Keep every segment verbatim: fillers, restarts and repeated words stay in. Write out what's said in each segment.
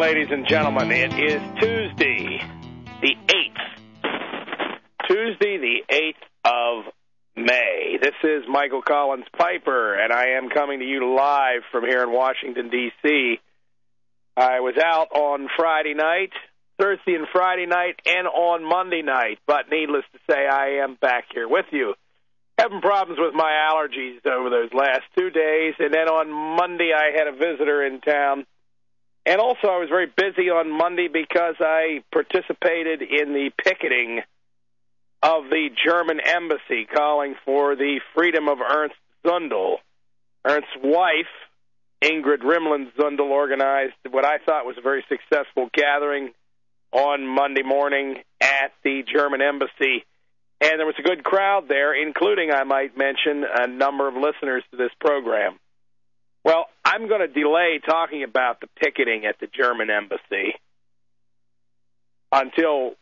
ladies and gentlemen. It is Tuesday, the eighth. Tuesday, the eighth of May. This is Michael Collins Piper, and I am coming to you live from here in Washington, D C I was out on Friday night, Thursday and Friday night, and on Monday night, but needless to say, I am back here with you. Having problems with my allergies over those last two days, and then on Monday I had a visitor in town. And also, I was very busy on Monday because I participated in the picketing of the German embassy calling for the freedom of Ernst Zundel. Ernst's wife, Ingrid Rimland Zundel, organized what I thought was a very successful gathering on Monday morning at the German embassy. And there was a good crowd there, including, I might mention, a number of listeners to this program. Well, I'm going to delay talking about the picketing at the German embassy until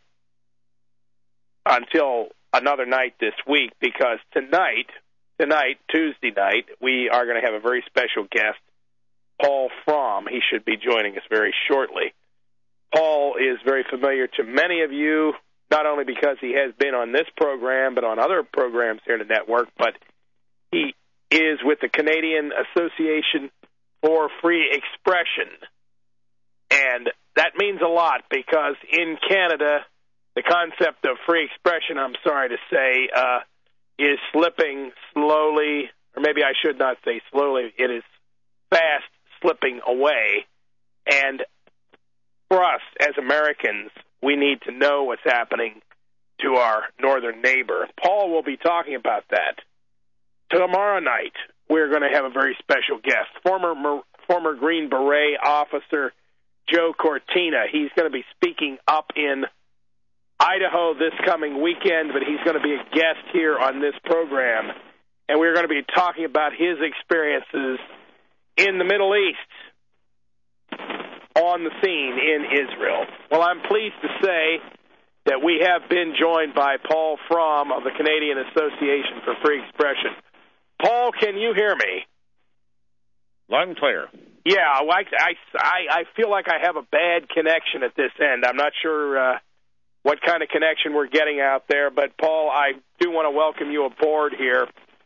until another night this week, because tonight, tonight, Tuesday night, we are going to have a very special guest, Paul Fromm. He should be joining us very shortly. Paul is very familiar to many of you, not only because he has been on this program, but on other programs here in the network, but he is with the Canadian Association for Free Expression. And that means a lot because in Canada, the concept of free expression, I'm sorry to say, uh, is slipping slowly, or maybe I should not say slowly, it is fast slipping away. And for us as Americans, we need to know what's happening to our northern neighbor. Paul will be talking about that. Tomorrow night, we're going to have a very special guest, former former Green Beret officer Joe Cortina. He's going to be speaking up in Idaho this coming weekend, but he's going to be a guest here on this program. And we're going to be talking about his experiences in the Middle East on the scene in Israel. Well, I'm pleased to say that we have been joined by Paul Fromm of the Canadian Association for Free Expression. Paul, can you hear me? Loud and clear. Yeah, I, I, I feel like I have a bad connection at this end. I'm not sure uh, what kind of connection we're getting out there, but Paul, I do want to welcome you aboard here.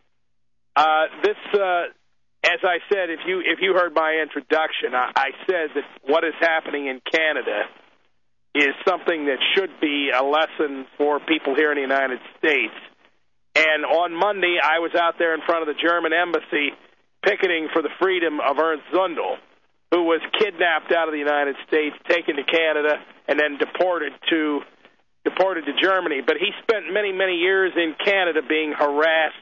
Uh, this, uh, as I said, if you if you heard my introduction, I, I said that what is happening in Canada is something that should be a lesson for people here in the United States. And on Monday, I was out there in front of the German embassy picketing for the freedom of Ernst Zundel, who was kidnapped out of the United States, taken to Canada, and then deported to deported to Germany. But he spent many, many years in Canada being harassed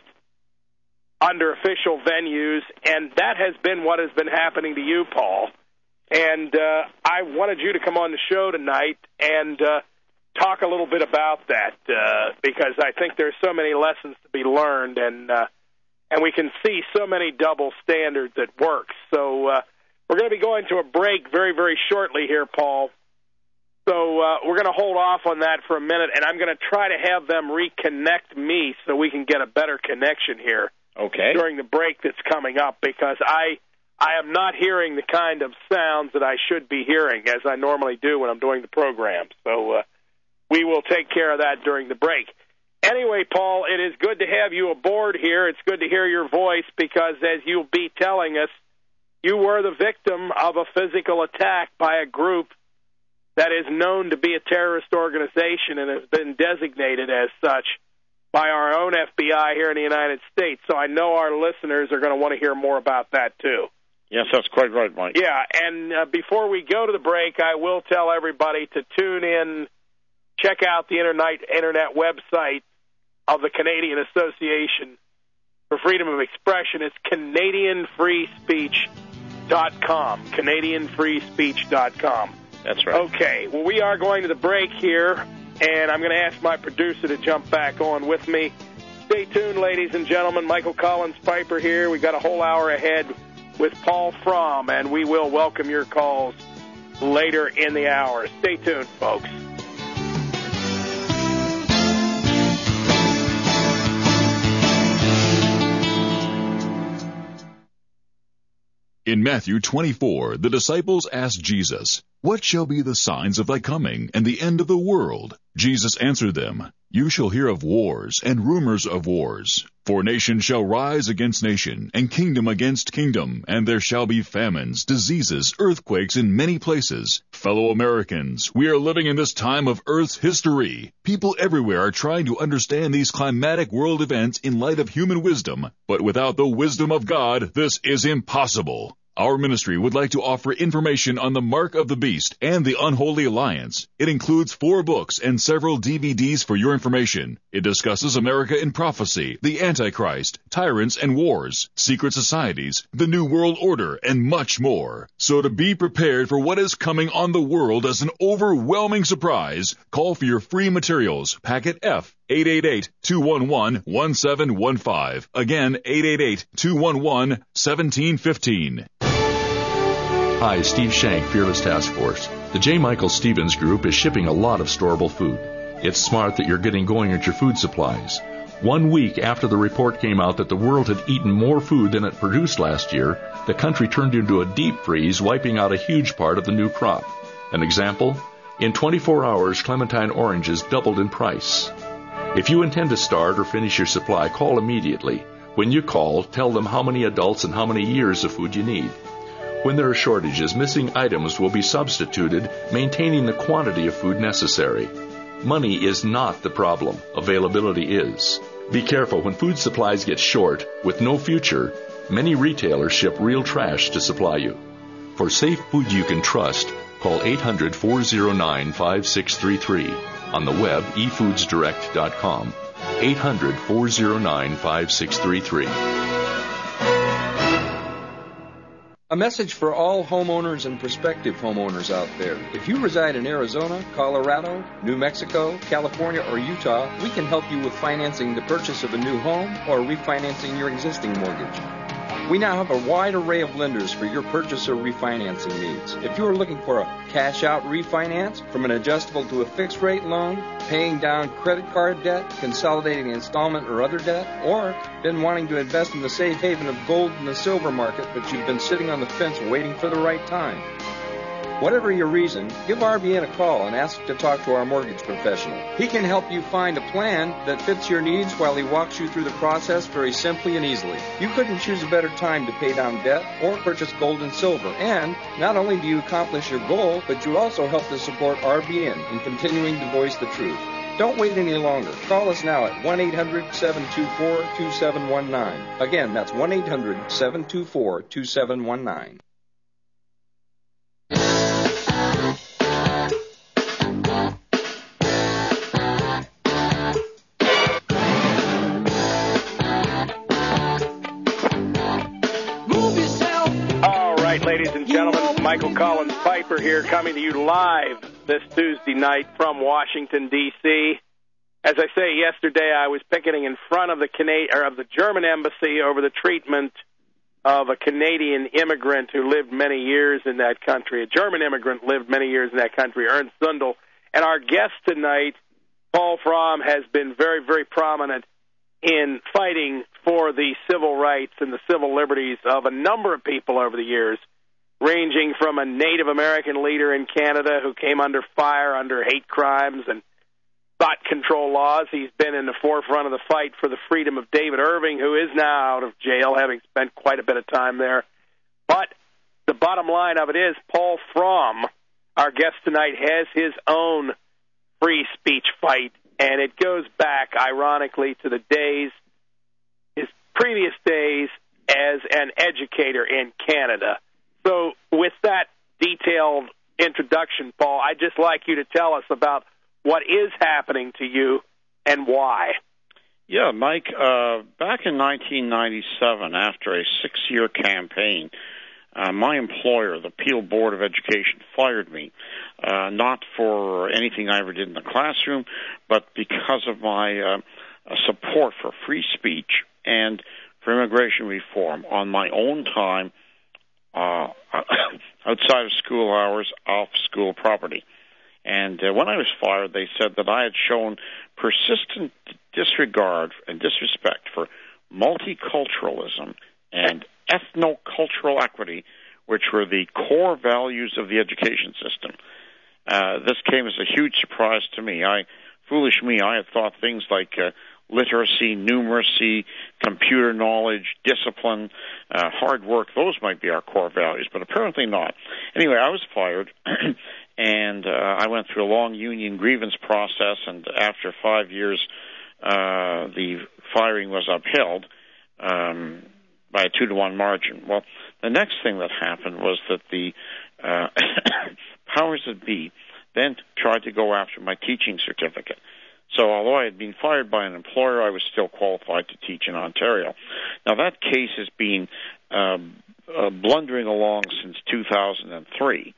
under official venues, and that has been what has been happening to you, Paul. And uh, I wanted you to come on the show tonight and uh, talk a little bit about that, uh, because I think there's so many lessons to be learned, and uh, and we can see so many double standards at work. So uh, we're going to be going to a break very, very shortly here, Paul. So uh, we're going to hold off on that for a minute, and I'm going to try to have them reconnect me so we can get a better connection here. Okay. During the break that's coming up, because I I am not hearing the kind of sounds that I should be hearing, as I normally do when I'm doing the program. So uh, we will take care of that during the break. Anyway, Paul, it is good to have you aboard here. It's good to hear your voice because, as you'll be telling us, you were the victim of a physical attack by a group that is known to be a terrorist organization and has been designated as such by our own F B I here in the United States. So I know our listeners are going to want to hear more about that, too. Yes, that's quite right, Mike. Yeah, and uh, before we go to the break, I will tell everybody to tune in, check out the internet, internet website of the Canadian Association for Freedom of Expression. It's Canadian Free Speech dot com, Canadian Free Speech dot com. That's right. Okay, well, we are going to the break here, and I'm going to ask my producer to jump back on with me. Stay tuned, ladies and gentlemen. Michael Collins Piper here. We've got a whole hour ahead with Paul Fromm, and we will welcome your calls later in the hour. Stay tuned, folks. In Matthew twenty-four, the disciples asked Jesus, "What shall be the signs of thy coming and the end of the world?" Jesus answered them, "You shall hear of wars and rumors of wars. For nation shall rise against nation, and kingdom against kingdom, and there shall be famines, diseases, earthquakes in many places. Fellow Americans, we are living in this time of Earth's history. People everywhere are trying to understand these climatic world events in light of human wisdom, but without the wisdom of God, this is impossible. Our ministry would like to offer information on the Mark of the Beast and the Unholy Alliance. It includes four books and several D V Ds for your information. It discusses America in prophecy, the Antichrist, tyrants and wars, secret societies, the New World Order, and much more. So to be prepared for what is coming on the world as an overwhelming surprise, call for your free materials, packet F, eight eight eight, two one one, one seven one five. Again, eight eight eight, two one one, one seven one five. Hi, Steve Shank, Fearless Task Force. The J. Michael Stevens Group is shipping a lot of storable food. It's smart that you're getting going at your food supplies. One week after the report came out that the world had eaten more food than it produced last year, the country turned into a deep freeze, wiping out a huge part of the new crop. An example? In twenty-four hours, clementine oranges doubled in price. If you intend to start or finish your supply, call immediately. When you call, tell them how many adults and how many years of food you need. When there are shortages, missing items will be substituted, maintaining the quantity of food necessary. Money is not the problem. Availability is. Be careful when food supplies get short, with no future. Many retailers ship real trash to supply you. For safe food you can trust, call eight hundred, four oh nine, five six three three. On the web, e foods direct dot com. eight hundred, four oh nine, five six three three. A message for all homeowners and prospective homeowners out there. If you reside in Arizona, Colorado, New Mexico, California, or Utah, we can help you with financing the purchase of a new home or refinancing your existing mortgage. We now have a wide array of lenders for your purchase or refinancing needs. If you are looking for a cash-out refinance, from an adjustable to a fixed-rate loan, paying down credit card debt, consolidating installment or other debt, or been wanting to invest in the safe haven of gold and the silver market, but you've been sitting on the fence waiting for the right time. Whatever your reason, give R B N a call and ask to talk to our mortgage professional. He can help you find a plan that fits your needs while he walks you through the process very simply and easily. You couldn't choose a better time to pay down debt or purchase gold and silver. And not only do you accomplish your goal, but you also help to support R B N in continuing to voice the truth. Don't wait any longer. Call us now at one eight hundred, seven two four, two seven one nine. Again, that's one eight hundred, seven two four, two seven one nine. Ladies and gentlemen, Michael Collins Piper here, coming to you live this Tuesday night from Washington, D C As I say, yesterday I was picketing in front of the Cana- or of the German embassy over the treatment of a Canadian immigrant who lived many years in that country. A German immigrant lived many years in that country, Ernst Zundel. And our guest tonight, Paul Fromm, has been very, very prominent in fighting for the civil rights and the civil liberties of a number of people over the years, ranging from a Native American leader in Canada who came under fire under hate crimes and thought control laws. He's been in the forefront of the fight for the freedom of David Irving, who is now out of jail, having spent quite a bit of time there. But the bottom line of it is, Paul Fromm, our guest tonight, has his own free speech fight, and it goes back, ironically, to the days, his previous days as an educator in Canada. So with that detailed introduction, Paul, I'd just like you to tell us about what is happening to you and why. Yeah, Mike, uh, back in nineteen ninety-seven, after a six-year campaign, uh, my employer, the Peel Board of Education, fired me, uh, not for anything I ever did in the classroom, but because of my uh, support for free speech and for immigration reform on my own time, uh, outside of school hours, off school property. And uh, when I was fired, they said that I had shown persistent disregard and disrespect for multiculturalism and ethno-cultural equity which were the core values of the education system. Uh, this came as a huge surprise to me. I, foolish me, I had thought things like uh, literacy, numeracy, computer knowledge, discipline, uh, hard work, those might be our core values, but apparently not. Anyway, I was fired, and uh, I went through a long union grievance process, and after five years, uh, the firing was upheld um, by a two to one margin. Well, the next thing that happened was that the uh, powers that be then tried to go after my teaching certificate. So although I had been fired by an employer, I was still qualified to teach in Ontario. Now, that case has been uh, uh, blundering along since two thousand three,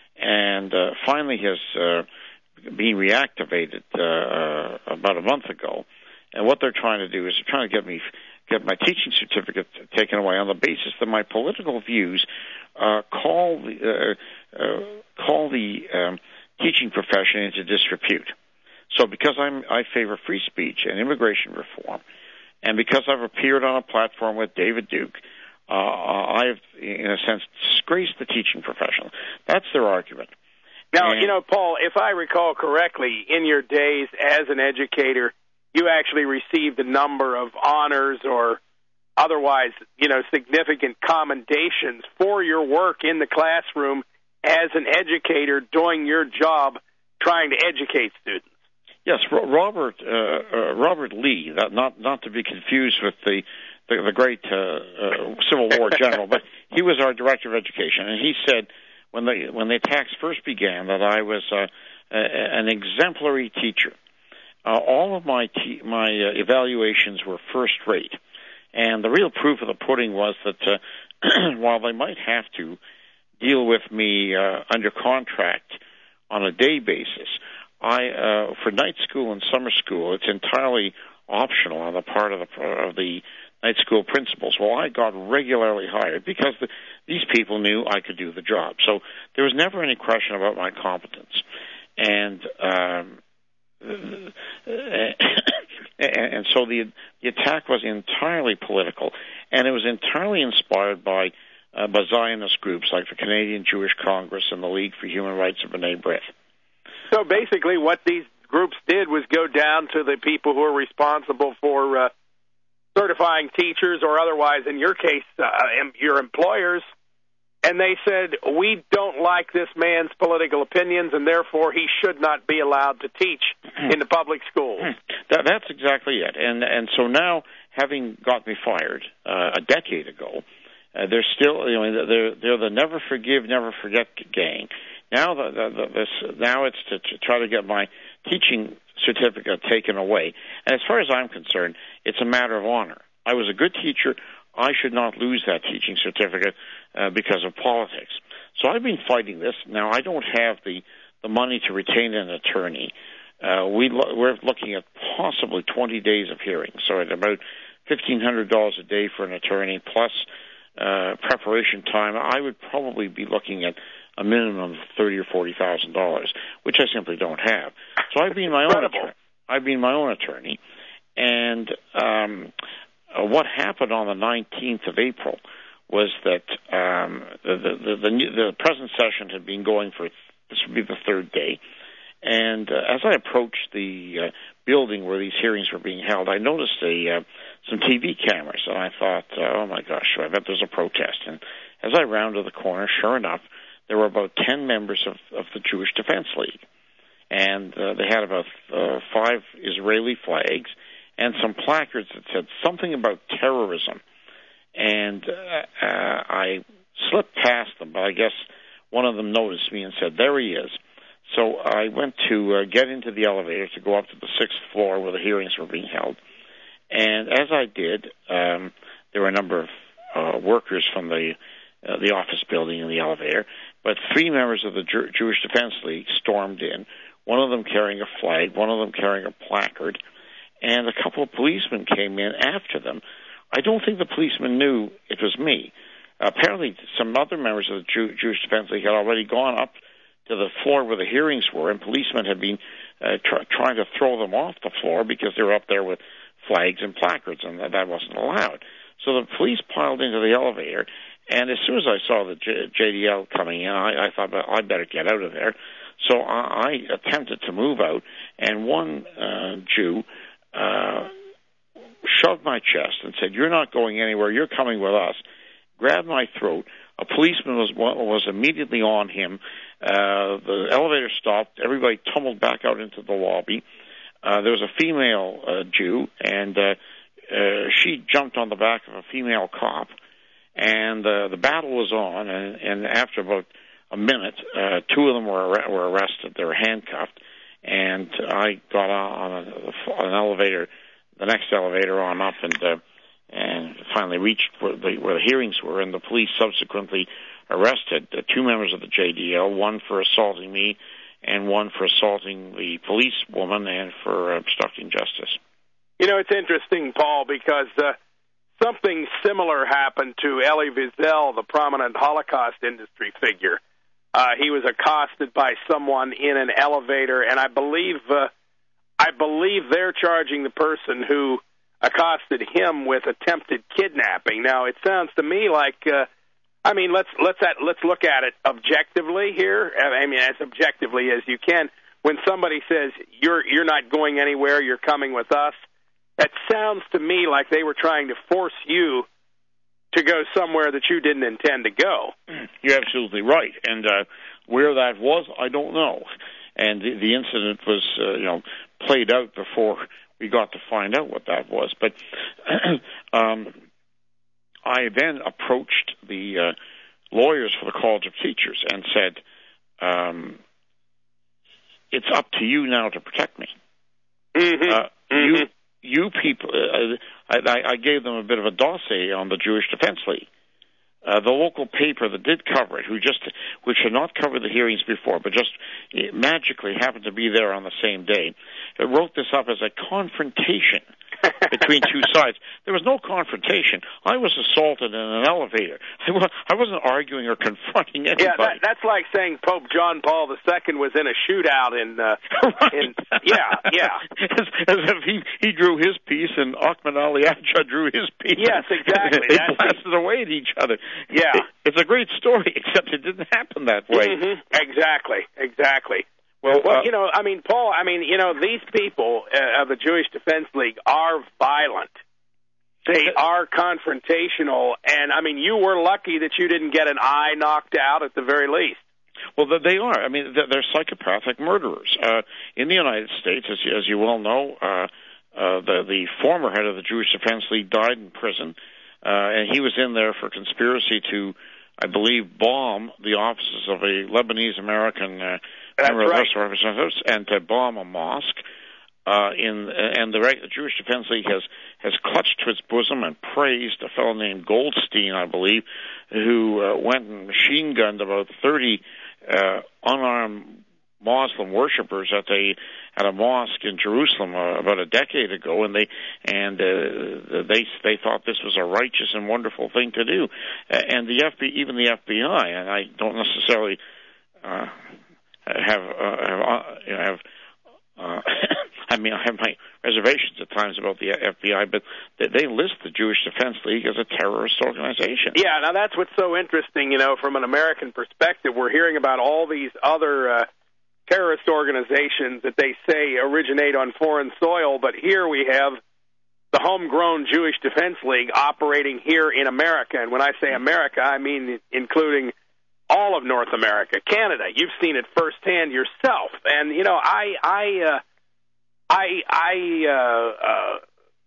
and uh, finally has uh, been reactivated uh, about a month ago. And what they're trying to do is they're trying to get me get my teaching certificate taken away on the basis that my political views uh, call the uh, uh, call the um, teaching profession into disrepute. So because I'm, I favor free speech and immigration reform, and because I've appeared on a platform with David Duke, uh, I've, in a sense, disgraced the teaching profession. That's their argument. Now, and, you know, Paul, if I recall correctly, in your days as an educator, you actually received a number of honors or otherwise, you know, significant commendations for your work in the classroom as an educator doing your job trying to educate students. Yes, Robert uh, uh, Robert Lee, not not to be confused with the the, the great uh, uh, Civil War general, but he was our director of education, and he said when the when the attacks first began that I was uh, a, an exemplary teacher. Uh, all of my te- my uh, evaluations were first rate, and the real proof of the pudding was that uh, while they might have to deal with me uh, under contract on a day basis, I, uh, for night school and summer school, it's entirely optional on the part of the, of the night school principals. Well, I got regularly hired because the, these people knew I could do the job. So there was never any question about my competence. And, um, and so the, the attack was entirely political, and it was entirely inspired by, uh, by Zionist groups like the Canadian Jewish Congress and the League for Human Rights of B'nai B'rith. So basically what these groups did was go down to the people who are responsible for uh, certifying teachers or otherwise, in your case, uh, your employers, and they said, we don't like this man's political opinions, and therefore he should not be allowed to teach in the public school. That, that's exactly it. And and so now, having got me fired uh, a decade ago, uh, they're still, you know, they're, they're the never forgive, never forget gang. Now, the, the, the, this, now it's to, to try to get my teaching certificate taken away. And as far as I'm concerned, it's a matter of honor. I was a good teacher. I should not lose that teaching certificate uh, because of politics. So I've been fighting this. Now, I don't have the, the money to retain an attorney. Uh, we lo- we're looking at possibly twenty days of hearings, so at about fifteen hundred dollars a day for an attorney, plus uh, preparation time. I would probably be looking at a minimum of thirty or forty thousand dollars, which I simply don't have. So I've been my own attorney. I've been my own attorney, and um, uh, what happened on the nineteenth of April was that um, the, the, the, the, the present session had been going for, this would be the third day, and uh, as I approached the uh, building where these hearings were being held, I noticed a uh, some T V cameras, and I thought, uh, oh my gosh, I bet there's a protest. And as I rounded the corner, sure enough, there were about ten members of, of the Jewish Defense League, and uh, they had about uh, five Israeli flags and some placards that said something about terrorism. And uh, uh, I slipped past them, but I guess one of them noticed me and said, there he is. So I went to uh, get into the elevator to go up to the sixth floor where the hearings were being held. And as I did, um, there were a number of uh, workers from the uh, the office building in the elevator, but three members of the Jew- Jewish Defense League stormed in, one of them carrying a flag, one of them carrying a placard, and a couple of policemen came in after them. I don't think the policemen knew it was me. Apparently, some other members of the Jew- Jewish Defense League had already gone up to the floor where the hearings were, and policemen had been uh, tr- trying to throw them off the floor because they were up there with flags and placards, and that wasn't allowed. So the police piled into the elevator, and as soon as I saw the J- JDL coming in, I, I thought, well, I better get out of there. So I, I attempted to move out, and one uh, Jew uh, shoved my chest and said, "You're not going anywhere. You're coming with us." Grabbed my throat. A policeman was was immediately on him. Uh, the elevator stopped. Everybody tumbled back out into the lobby. Uh, there was a female uh, Jew, and uh, uh, she jumped on the back of a female cop, and uh, the battle was on. And, and after about a minute, uh, two of them were ar- were arrested. They were handcuffed, and I got on a, an elevator, the next elevator on up, and uh, and finally reached where the, where the hearings were. And the police subsequently arrested uh, two members of the J D L, one for assaulting me, and one for assaulting the police woman and for obstructing justice. You know, it's interesting, Paul, because uh, something similar happened to Elie Wiesel, the prominent Holocaust industry figure. Uh, he was accosted by someone in an elevator, and I believe uh, I believe they're charging the person who accosted him with attempted kidnapping. Now, it sounds to me like, uh, I mean, let's let's at, let's look at it objectively here. I mean, as objectively as you can. When somebody says you're you're not going anywhere, you're coming with us, that sounds to me like they were trying to force you to go somewhere that you didn't intend to go. You're absolutely right, and uh, where that was, I don't know. And the, the incident was, uh, you know, played out before we got to find out what that was. But um, I then approached the uh, lawyers for the College of Teachers and said, um, "It's up to you now to protect me. Mm-hmm. Uh, mm-hmm. You, you people." Uh, I, I gave them a bit of a dossier on the Jewish Defense League. Uh, the local paper that did cover it, who just, which had not covered the hearings before, but just magically happened to be there on the same day, it wrote this up as a confrontation between two sides. There was no confrontation. I was assaulted in an elevator. I, was, I wasn't arguing or confronting anybody. Yeah, that, that's like saying Pope John Paul the Second was in a shootout in, uh, right. in yeah, yeah. As, as if he, he drew his piece and Ahmed Ali Adja drew his piece. Yes, exactly. They that's blasted the... away at each other. Yeah. It, it's a great story, except it didn't happen that way. Mm-hmm. Exactly, exactly. Well, well uh, you know, I mean, Paul, I mean, you know, these people uh, of the Jewish Defense League are violent. They are confrontational, and, I mean, you were lucky that you didn't get an eye knocked out at the very least. Well, they are. I mean, they're psychopathic murderers. Uh, in the United States, as you, as you well know, uh, uh, the, the former head of the Jewish Defense League died in prison, uh, and he was in there for conspiracy to, I believe, bomb the offices of a Lebanese-American uh, member of the House of Representatives and to bomb a mosque. Uh, in and the, the Jewish Defense League has has clutched to its bosom and praised a fellow named Goldstein, I believe, who uh, went and machine gunned about thirty uh, unarmed Muslim worshippers at a at a mosque in Jerusalem uh, about a decade ago, and they and uh, they they thought this was a righteous and wonderful thing to do, uh, and the F B I, even the F B I, and I don't necessarily uh, have uh, have uh, you know, have. Uh, I mean, I have my reservations at times about the F B I, but they, they list the Jewish Defense League as a terrorist organization. Yeah, now that's what's so interesting, you know, from an American perspective. We're hearing about all these other uh, terrorist organizations that they say originate on foreign soil, but here we have the homegrown Jewish Defense League operating here in America. And when I say America, I mean including all of North America, Canada. You've seen it firsthand yourself. And, you know, I, I, uh, I, I, uh, uh,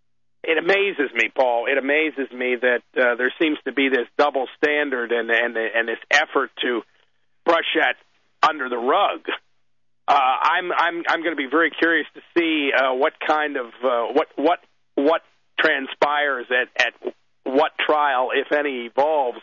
it amazes me, Paul. It amazes me that uh, there seems to be this double standard and, and, and this effort to brush that under the rug. Uh, I'm, I'm, I'm going to be very curious to see uh, what kind of, uh, what, what, what transpires at, at what trial, if any, evolves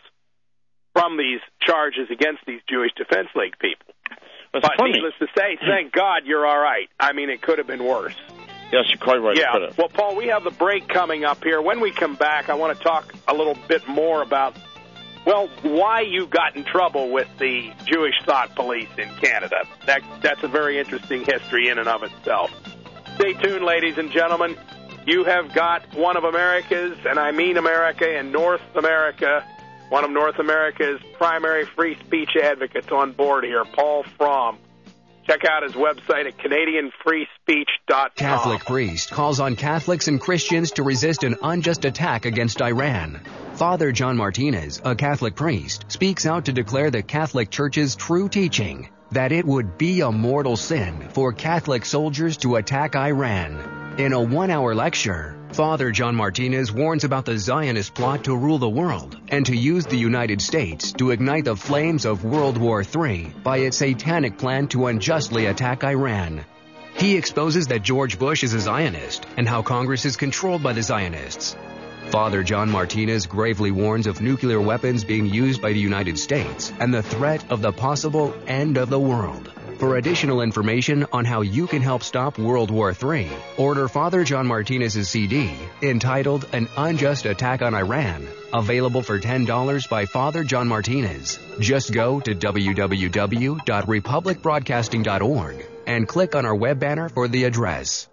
from these charges against these Jewish Defense League people. That's but funny. Needless to say, thank God you're all right. I mean, it could have been worse. Yes, you're quite right. Yeah. Well, Paul, we have the break coming up here. When we come back, I want to talk a little bit more about, well, why you got in trouble with the Jewish Thought Police in Canada. That, that's a very interesting history in and of itself. Stay tuned, ladies and gentlemen. You have got one of America's, and I mean America and North America, one of North America's primary free speech advocates on board here, Paul Fromm. Check out his website at Canadian Free Speech dot com. Catholic priest calls on Catholics and Christians to resist an unjust attack against Iran. Father John Martinez, a Catholic priest, speaks out to declare the Catholic Church's true teaching that it would be a mortal sin for Catholic soldiers to attack Iran. In a one-hour lecture, Father John Martinez warns about the Zionist plot to rule the world and to use the United States to ignite the flames of World War Three by its satanic plan to unjustly attack Iran. He exposes that George Bush is a Zionist and how Congress is controlled by the Zionists. Father John Martinez gravely warns of nuclear weapons being used by the United States and the threat of the possible end of the world. For additional information on how you can help stop World War Three, order Father John Martinez's C D entitled An Unjust Attack on Iran, available for ten dollars by Father John Martinez. Just go to w w w dot republic broadcasting dot org and click on our web banner for the address.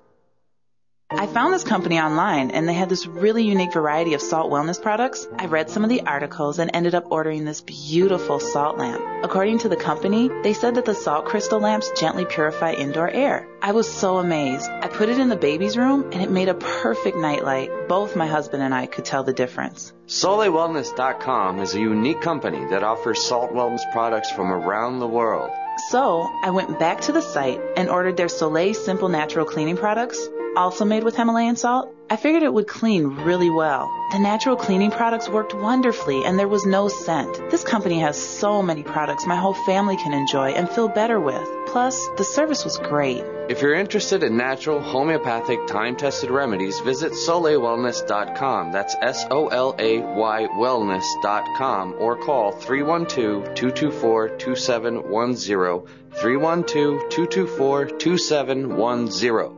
I found this company online, and they had this really unique variety of salt wellness products. I read some of the articles and ended up ordering this beautiful salt lamp. According to the company, they said that the salt crystal lamps gently purify indoor air. I was so amazed. I put it in the baby's room, and it made a perfect nightlight. Both my husband and I could tell the difference. Soleil Wellness dot com is a unique company that offers salt wellness products from around the world. So I went back to the site and ordered their Soleil Simple Natural Cleaning products, also made with Himalayan salt. I figured it would clean really well. The natural cleaning products worked wonderfully, and there was no scent. This company has so many products my whole family can enjoy and feel better with. Plus, the service was great. If you're interested in natural, homeopathic, time-tested remedies, visit Soleil Wellness dot com. That's S O L A Y wellness dot com, or call three one two, two two four, two seven one zero, three one two, two two four, two seven one zero.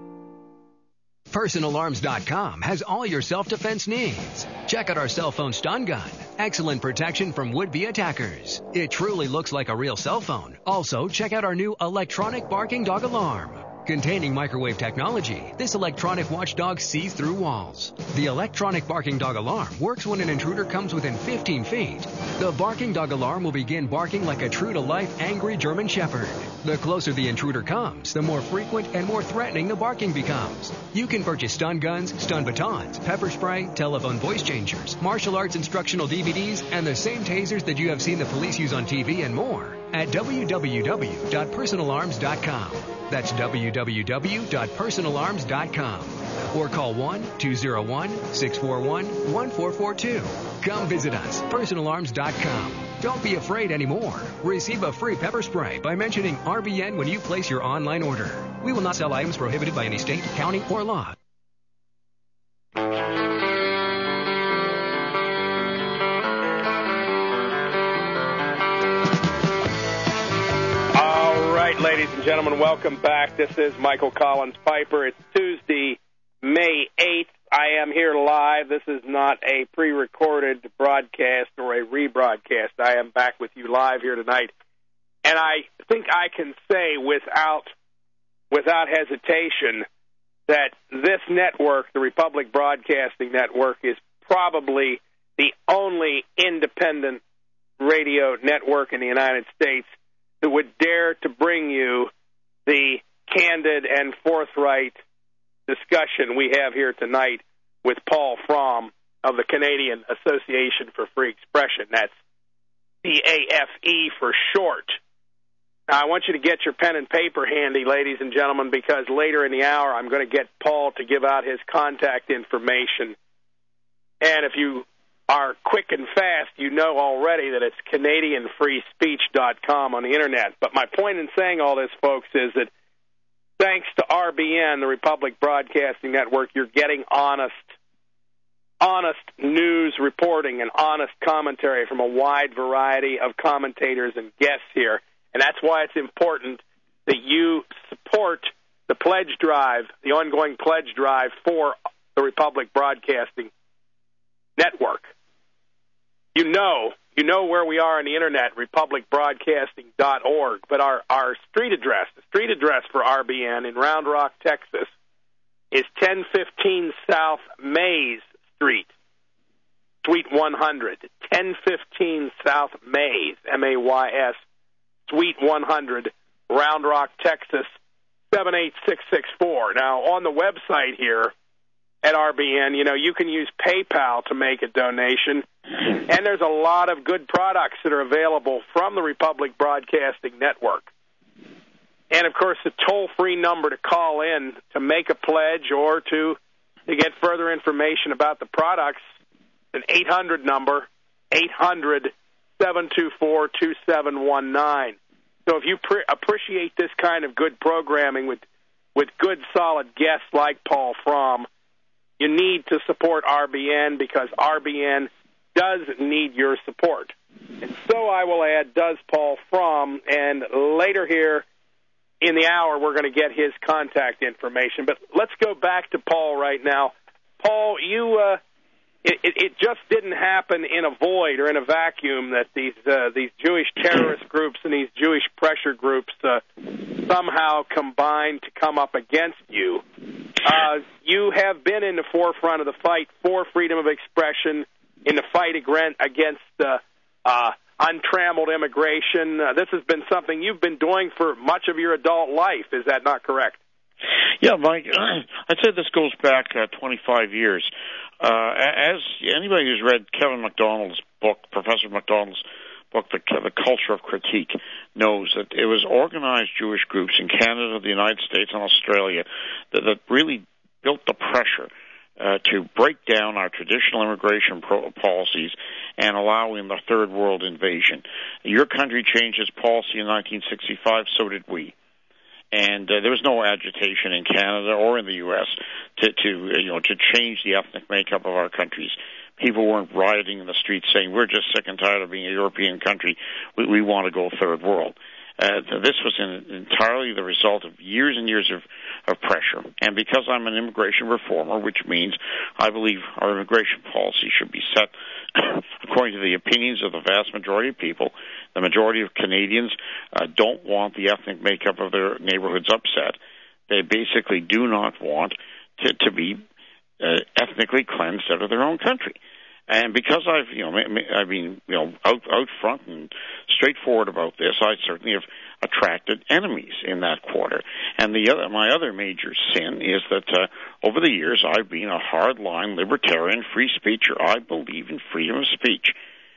Personal Arms dot com has all your self-defense needs. Check out our cell phone stun gun. Excellent protection from would-be attackers. It truly looks like a real cell phone. Also, check out our new electronic barking dog alarm. Containing microwave technology, this electronic watchdog sees through walls. The electronic barking dog alarm works when an intruder comes within fifteen feet. The barking dog alarm will begin barking like a true-to-life angry German shepherd. The closer the intruder comes, the more frequent and more threatening the barking becomes. You can purchase stun guns, stun batons, pepper spray, telephone voice changers, martial arts instructional D V Ds, and the same tasers that you have seen the police use on T V and more at w w w dot personal arms dot com. That's w w w dot personal arms dot com. Or call one two zero one, six four one, one four four two. Come visit us, personal arms dot com. Don't be afraid anymore. Receive a free pepper spray by mentioning R B N when you place your online order. We will not sell items prohibited by any state, county, or law. Ladies and gentlemen, welcome back. This is Michael Collins Piper. It's Tuesday, May eighth. I am here live. This is not a pre-recorded broadcast or a rebroadcast. I am back with you live here tonight. And I think I can say without without hesitation that this network, the Republic Broadcasting Network, is probably the only independent radio network in the United States that would dare to bring you the candid and forthright discussion we have here tonight with Paul Fromm of the Canadian Association for Free Expression. That's C A F E for short. Now, I want you to get your pen and paper handy, ladies and gentlemen, because later in the hour I'm going to get Paul to give out his contact information. And if you are quick and fast, you know already that it's Canadian Free Speech dot com on the Internet. But my point in saying all this, folks, is that thanks to R B N, the Republic Broadcasting Network, you're getting honest, honest news reporting and honest commentary from a wide variety of commentators and guests here. And that's why it's important that you support the pledge drive, the ongoing pledge drive for the Republic Broadcasting Network. You know, you know where we are on the Internet, republic broadcasting dot org, but our, our street address, the street address for R B N in Round Rock, Texas, is ten fifteen South Mays Street, Suite one hundred. ten fifteen South Mays, M A Y S, Suite one hundred, Round Rock, Texas, seven eight six six four. Now, on the website here at R B N, you know, you can use PayPal to make a donation, and there's a lot of good products that are available from the Republic Broadcasting Network. And, of course, the toll-free number to call in to make a pledge or to, to get further information about the products, an eight hundred number, eight hundred, seven two four, two seven one nine. So if you pre- appreciate this kind of good programming with, with good, solid guests like Paul Fromm, you need to support R B N because R B N does need your support. And so I will add, does Paul Fromm, and later here in the hour we're going to get his contact information. But let's go back to Paul right now. Paul, you... Uh, It, it, it just didn't happen in a void or in a vacuum that these uh, these Jewish terrorist groups and these Jewish pressure groups uh, somehow combined to come up against you. Uh, you have been in the forefront of the fight for freedom of expression, in the fight against uh, uh, untrammeled immigration. Uh, this has been something you've been doing for much of your adult life. Is that not correct? Yeah, Mike, I'd say this goes back uh, twenty-five years. Uh, as anybody who's read Kevin MacDonald's book, Professor MacDonald's book, The, the Culture of Critique, knows that it was organized Jewish groups in Canada, the United States, and Australia that, that really built the pressure uh, to break down our traditional immigration pro- policies and allowing the third world invasion. Your country changed its policy in nineteen sixty-five, so did we. And uh, there was no agitation in Canada or in the U S to, to uh, you know, to change the ethnic makeup of our countries. People weren't rioting in the streets saying, we're just sick and tired of being a European country. We, we want to go third world. Uh, this was in, entirely the result of years and years of, of pressure. And because I'm an immigration reformer, which means I believe our immigration policy should be set according to the opinions of the vast majority of people, the majority of Canadians uh, don't want the ethnic makeup of their neighborhoods upset. They basically do not want to, to be uh, ethnically cleansed out of their own country. And because I've, you know, I've been, you know, out, out front and straightforward about this, I certainly have attracted enemies in that quarter. And the other, my other major sin is that uh, over the years I've been a hardline libertarian, free speecher. I believe in freedom of speech,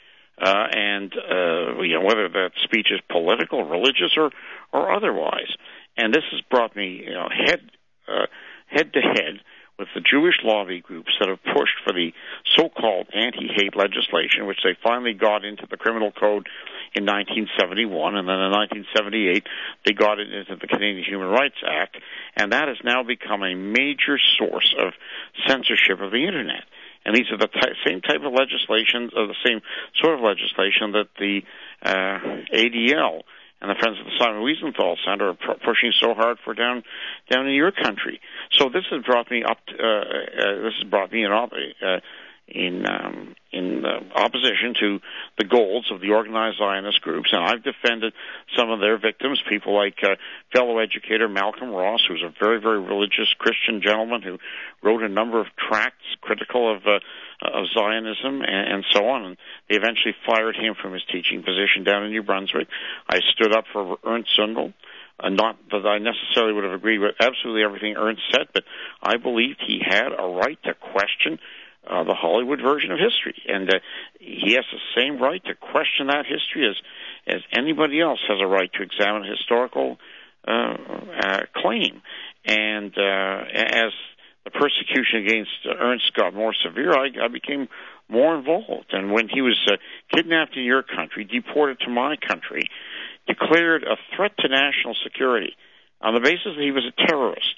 uh, and uh, you know, whether that speech is political, religious, or or otherwise. And this has brought me, you know, head uh, head to head with the Jewish lobby groups that have pushed for the so-called anti-hate legislation, which they finally got into the criminal code in nineteen seventy-one, and then in nineteen seventy-eight they got it into the Canadian Human Rights Act, and that has now become a major source of censorship of the Internet. And these are the ty- same type of legislation, or the same sort of legislation that the uh, A D L and the Friends of the Simon Wiesenthal Center are pr- pushing so hard for down down in your country. So this has brought me up. To, uh, uh, this has brought me in op- uh, in um, in uh, opposition to the goals of the organized Zionist groups, and I've defended some of their victims, people like uh, fellow educator Malcolm Ross, who's a very very religious Christian gentleman who wrote a number of tracts critical of uh, of Zionism and, and so on, and they eventually fired him from his teaching position down in New Brunswick. I stood up for Ernst Zundel. Uh, not that I necessarily would have agreed with absolutely everything Ernst said, but I believed he had a right to question uh, the Hollywood version of history, and uh, he has the same right to question that history as as anybody else has a right to examine a historical uh, uh, claim. And uh, as the persecution against Ernst got more severe, I, I became more involved. And when he was uh, kidnapped in your country, deported to my country, declared a threat to national security on the basis that he was a terrorist.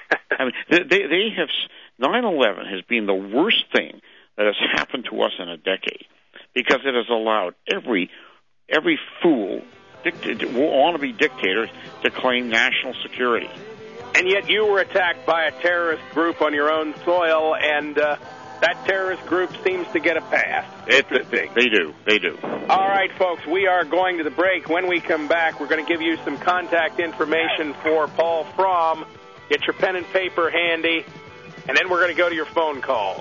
I mean, they, they have nine eleven has been the worst thing that has happened to us in a decade because it has allowed every every fool dictator, wannabe dictators to claim national security. And yet you were attacked by a terrorist group on your own soil, and uh, that terrorist group seems to get a pass. Interesting. They do. They do. All right, folks, we are going to the break. When we come back, we're going to give you some contact information for Paul Fromm. Get your pen and paper handy, and then we're going to go to your phone calls.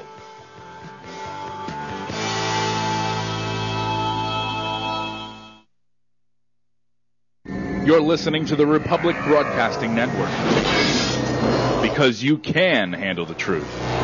You're listening to the Republic Broadcasting Network, because you can handle the truth.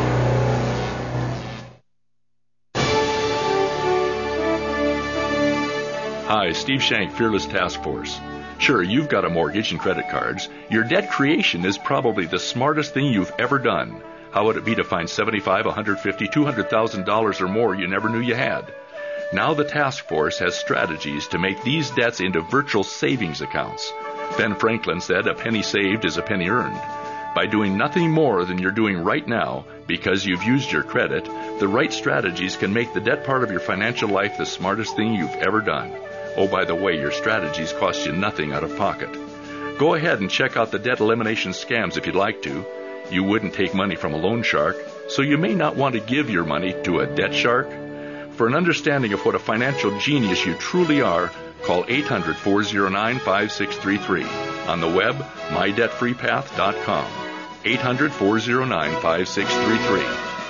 Hi, Steve Shank, Fearless Task Force. Sure, you've got a mortgage and credit cards. Your debt creation is probably the smartest thing you've ever done. How would it be to find seventy-five thousand dollars, one hundred fifty thousand dollars, two hundred thousand dollars or more you never knew you had? Now the task force has strategies to make these debts into virtual savings accounts. Ben Franklin said a penny saved is a penny earned. By doing nothing more than you're doing right now because you've used your credit, the right strategies can make the debt part of your financial life the smartest thing you've ever done. Oh, by the way, your strategies cost you nothing out of pocket. Go ahead and check out the debt elimination scams if you'd like to. You wouldn't take money from a loan shark, so you may not want to give your money to a debt shark. For an understanding of what a financial genius you truly are, call eight hundred, four oh nine, five six three three. On the web, my debt free path dot com. eight hundred, four oh nine, five six three three.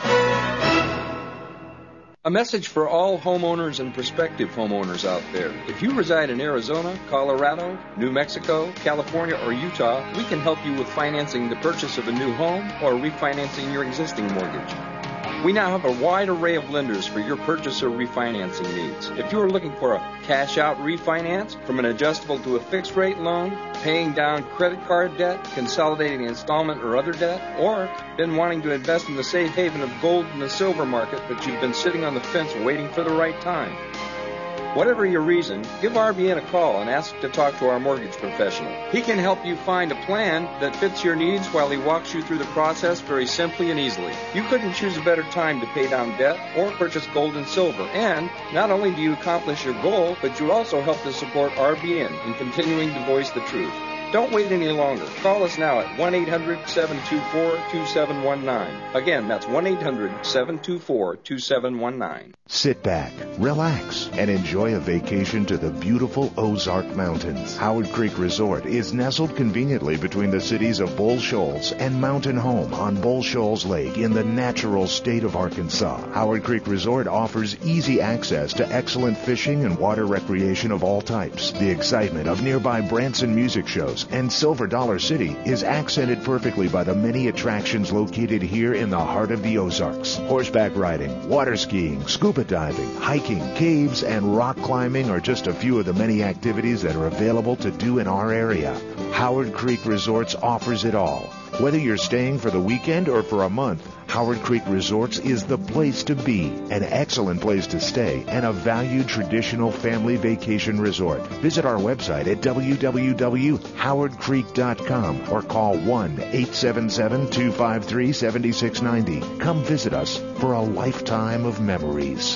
A message for all homeowners and prospective homeowners out there. If you reside in Arizona, Colorado, New Mexico, California, or Utah, we can help you with financing the purchase of a new home or refinancing your existing mortgage. We now have a wide array of lenders for your purchase or refinancing needs. If you are looking for a cash-out refinance, from an adjustable to a fixed-rate loan, paying down credit card debt, consolidating installment or other debt, or been wanting to invest in the safe haven of gold and the silver market, but you've been sitting on the fence waiting for the right time. Whatever your reason, give R B N a call and ask to talk to our mortgage professional. He can help you find a plan that fits your needs while he walks you through the process very simply and easily. You couldn't choose a better time to pay down debt or purchase gold and silver. And not only do you accomplish your goal, but you also help to support R B N in continuing to voice the truth. Don't wait any longer. Call us now at one eight hundred, seven two four, two seven one nine. Again, that's one eight hundred, seven two four, two seven one nine. Sit back, relax, and enjoy a vacation to the beautiful Ozark Mountains. Howard Creek Resort is nestled conveniently between the cities of Bull Shoals and Mountain Home on Bull Shoals Lake in the natural state of Arkansas. Howard Creek Resort offers easy access to excellent fishing and water recreation of all types. The excitement of nearby Branson music shows and Silver Dollar City is accented perfectly by the many attractions located here in the heart of the Ozarks. Horseback riding, water skiing, scuba diving, hiking, caves, and rock climbing are just a few of the many activities that are available to do in our area. Howard Creek Resorts offers it all. Whether you're staying for the weekend or for a month, Howard Creek Resorts is the place to be, an excellent place to stay, and a valued traditional family vacation resort. Visit our website at w w w dot howard creek dot com or call one eight seven seven, two five three, seven six nine zero. Come visit us for a lifetime of memories.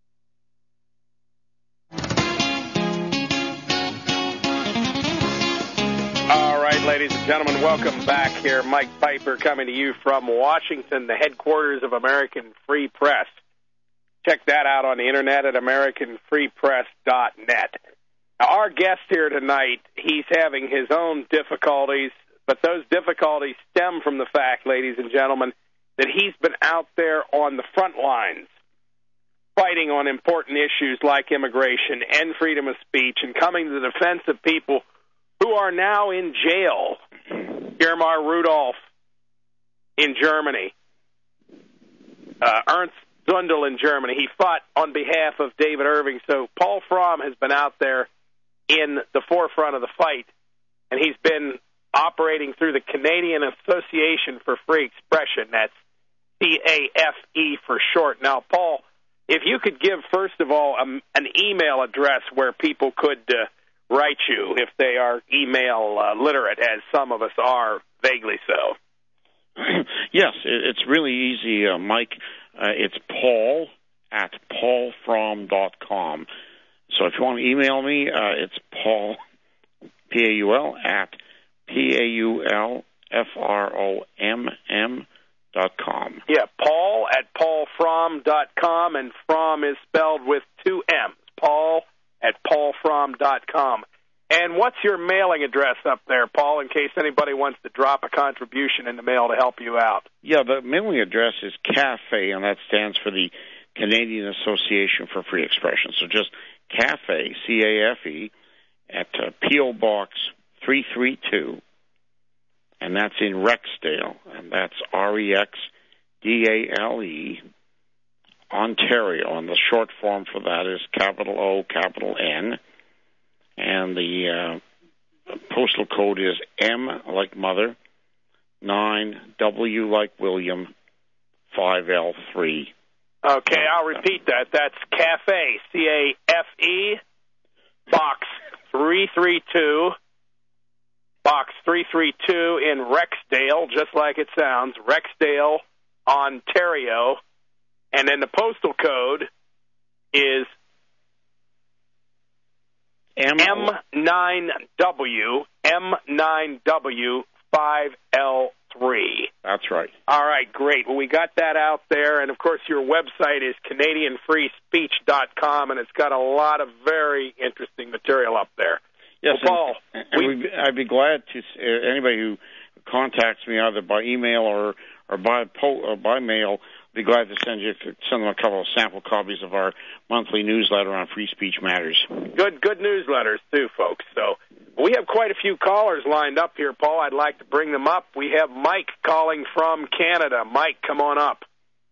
Ladies and gentlemen, welcome back here. Mike Piper coming to you from Washington, the headquarters of American Free Press. Check that out on the internet at american free press dot net. Now, our guest here tonight, he's having his own difficulties, but those difficulties stem from the fact, ladies and gentlemen, that he's been out there on the front lines fighting on important issues like immigration and freedom of speech and coming to the defense of people who are now in jail. Germar Rudolph in Germany. Uh, Ernst Zundel in Germany. He fought on behalf of David Irving. So Paul Fromm has been out there in the forefront of the fight, and he's been operating through the Canadian Association for Free Expression. That's C A F E for short. Now, Paul, if you could give, first of all, um, an email address where people could uh, write you if they are email uh, literate, as some of us are, vaguely so. Yes, it's really easy, uh, Mike. Uh, it's Paul at paul fromm dot com. So if you want to email me, uh, it's Paul, P A U L, at P A U L F R O M M dot com. Yeah, Paul at paul fromm dot com, and Fromm is spelled with two M's. Paul at paul fromm dot com. And what's your mailing address up there, Paul, in case anybody wants to drop a contribution in the mail to help you out? Yeah, the mailing address is CAFE, and that stands for the Canadian Association for Free Expression. So just CAFE, C A F E, at uh, P O. Box three three two, and that's in Rexdale, and that's R E X D A L E, Ontario, and the short form for that is capital O, capital N, and the uh, postal code is M like mother, nine, W like William, five L three. Okay, I'll repeat that. That's CAFE, C A F E, Box three three two, Box three three two in Rexdale, just like it sounds, Rexdale, Ontario, and then the postal code is M nine W, M nine W five L three. That's right. All right, great. Well, we got that out there, and of course your website is Canadian Free Speech dot com, and it's got a lot of very interesting material up there. Yes, well, Paul, and, and we, I'd be glad to uh, anybody who contacts me either by email or or by po- or by mail. Be glad to send you send them a couple of sample copies of our monthly newsletter on free speech matters. Good, good newsletters too, folks. So we have quite a few callers lined up here, Paul. I'd like to bring them up. We have Mike calling from Canada. Mike, come on up.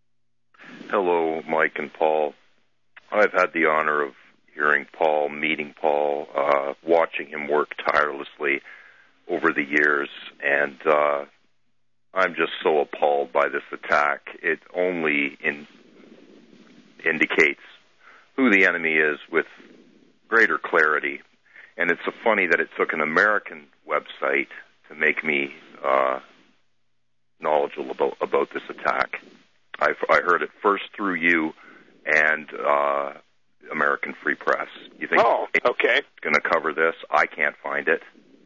Hello, Mike and Paul. I've had the honor of hearing Paul, meeting Paul, uh, watching him work tirelessly over the years, and uh, I'm just so appalled by this attack. It only in, indicates who the enemy is with greater clarity. And it's so funny that it took an American website to make me uh, knowledgeable about, about this attack. I, I heard it first through you and uh, American Free Press. You think oh, okay. it's going to cover this? I can't find it.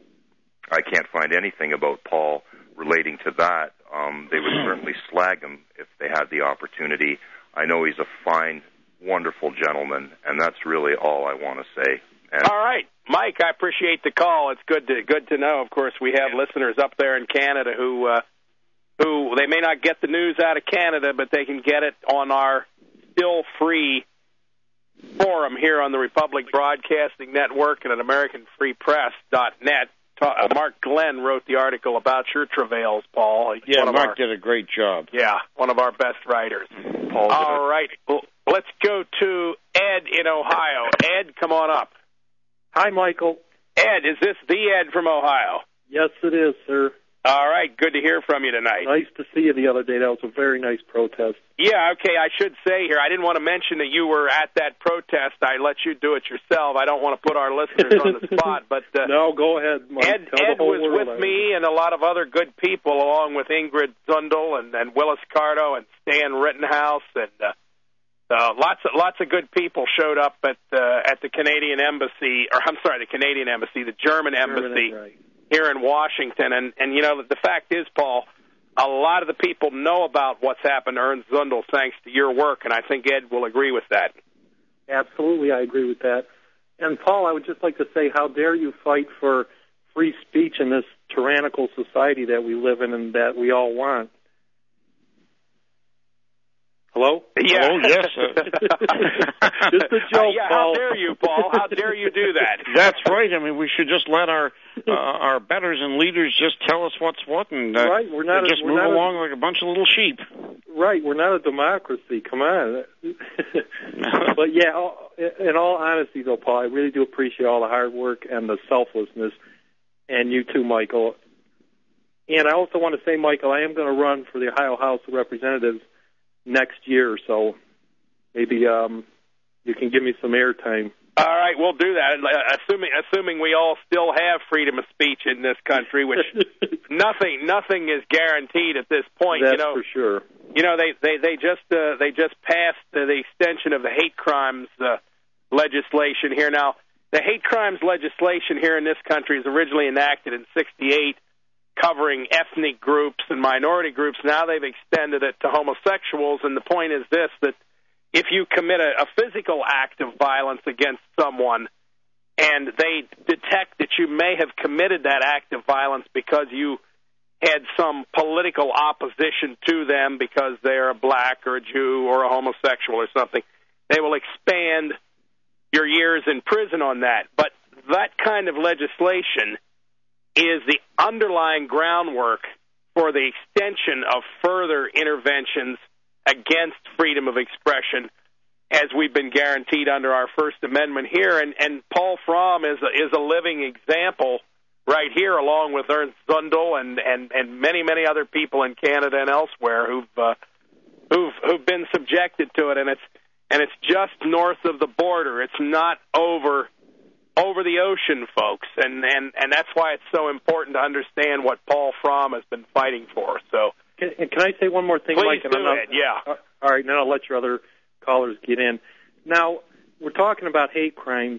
I can't find anything about Paul relating to that. Um, they would certainly slag him if they had the opportunity. I know he's a fine, wonderful gentleman, and that's really all I want to say. And all right, Mike, I appreciate the call. It's good to good to know. Of course, we have yeah. listeners up there in Canada who uh, who they may not get the news out of Canada, but they can get it on our still free forum here on the Republic Broadcasting Network and at American Free Press dot net. Uh, Mark Glenn wrote the article about your travails, Paul. He's yeah, Mark our, did a great job. Yeah, one of our best writers. Paul All right, well, let's go to Ed in Ohio. Ed, come on up. Hi, Michael. Ed, is this the Ed from Ohio? Yes, it is, sir. All right, good to hear from you tonight. Nice to see you the other day. That was a very nice protest. Yeah, okay, I should say here, I didn't want to mention that you were at that protest. I let you do it yourself. I don't want to put our listeners on the spot. But uh, no, go ahead, Mike. Ed, Tell Ed was with me and a lot of other good people, along with Ingrid Zundel and, and Willis Cardo and Stan Rittenhouse. And uh, uh, lots, of, lots of good people showed up at, uh, at the Canadian Embassy, or I'm sorry, the Canadian Embassy, the German Embassy. German, right. Here in Washington, and, and you know, the fact is, Paul, a lot of the people know about what's happened to Ernst Zundel thanks to your work, and I think Ed will agree with that. Absolutely, I agree with that. And, Paul, I would just like to say, how dare you fight for free speech in this tyrannical society that we live in and that we all want? Hello? Yeah. Oh, yes. Just a joke, uh, yeah, Paul. How dare you, Paul? How dare you do that? That's right. I mean, we should just let our uh, our betters and leaders just tell us what's what, and uh, right. We're not just a, move we're not along a, like a bunch of little sheep. Right. We're not a democracy. Come on. But, yeah, all, in all honesty, though, Paul, I really do appreciate all the hard work and the selflessness, and you too, Michael. And I also want to say, Michael, I am going to run for the Ohio House of Representatives next year or so. Maybe um, you can give me some airtime. All right, we'll do that. Assuming assuming we all still have freedom of speech in this country, which nothing nothing is guaranteed at this point. That's you know, for sure. You know, they they they just uh, they just passed uh, the extension of the hate crimes uh, legislation here. Now, the hate crimes legislation here in this country is originally enacted in sixty-eight, covering ethnic groups and minority groups. Now they've extended it to homosexuals, and the point is this, that if you commit a, a physical act of violence against someone, and they detect that you may have committed that act of violence because you had some political opposition to them because they're a black or a Jew or a homosexual or something, they will expand your years in prison on that. But that kind of legislation is the underlying groundwork for the extension of further interventions against freedom of expression, as we've been guaranteed under our First Amendment here. And, and Paul Fromm is a, is a living example right here, along with Ernst Zundel and, and, and many, many other people in Canada and elsewhere who've, uh, who've who've been subjected to it. And it's and it's just north of the border. It's not over over the ocean, folks. And, and, and that's why it's so important to understand what Paul Fromm has been fighting for. So, Can, can I say one more thing, please Mike? And do I'm not, it, yeah. All right, now I'll let your other callers get in. Now, we're talking about hate crimes,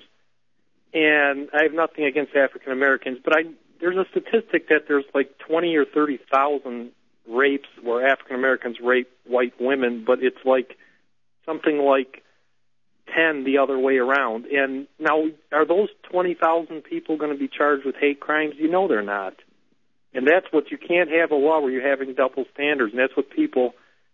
and I have nothing against African Americans, but I there's a statistic that there's like twenty or thirty thousand rapes where African Americans rape white women, but it's like something like ten the other way around. And now, are those twenty thousand people going to be charged with hate crimes? You know they're not. And that's what you can't have a law where you're having double standards, and that's what people